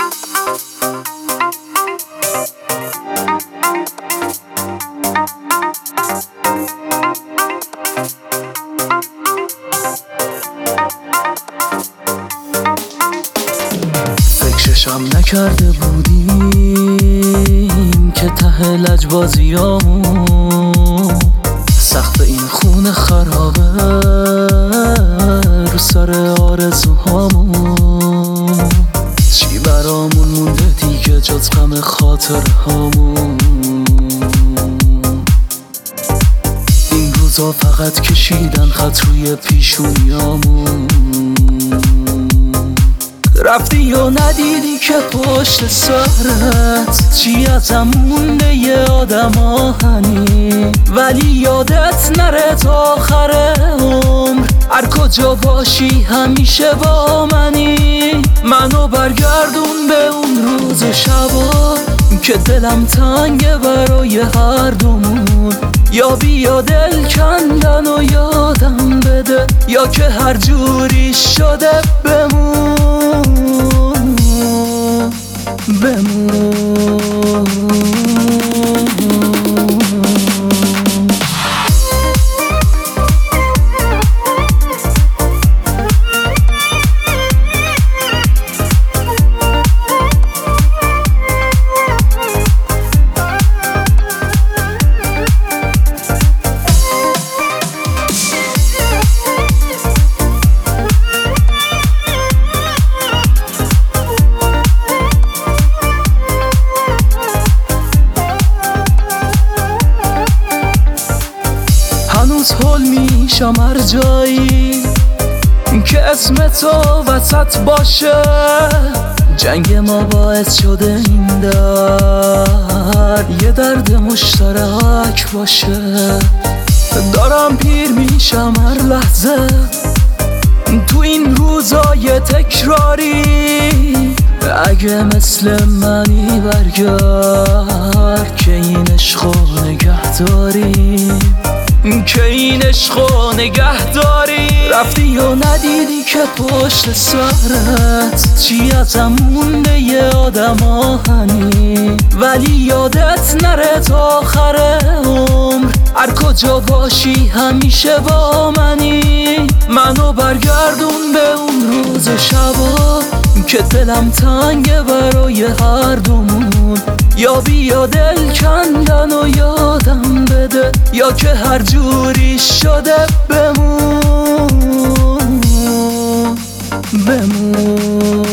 فکرشم نکرده بودیم که ته لجبازیامون سقف این خونه خرابه رو سر آرزوهامون. چی برامون مونده دیگه جز غم خاطرهامون؟ این روزا فقط کشیدن خط روی پیشونیامون. رفتی و ندیدی که پشت سرت چی ازم مونده یه آدم آهنی، ولی یادت نره تا آخر عمر هر کجا باشی همیشه با منی. منو برگردون به اون روز و شبا که دلم تنگه برای هر دومون. یا بیا دل کندن و یادم بده، یا که هر جوری شده بمون بمون. هنوز حل میشم هر جایی که اسم تو وسط باشه. جنگ ما باعث شده این درد یه درد مشترک باشه. دارم پیر میشم هر لحظه تو این روزای تکراری. اگه مثل منی برگرد که این عشقو نگه داری، که این عشقو نگه داری. رفتی و ندیدی که پشت سرت چی ازم مونده یه آدم آهنی، ولی یادت نره تا آخر عمر هر کجا باشی همیشه با منی. منو برگردون به اون روز و شبا که دلم تنگه برای هر دومون. یا بیا دل کندن و یادم بده، یا که هر جوری شده بمون بمون.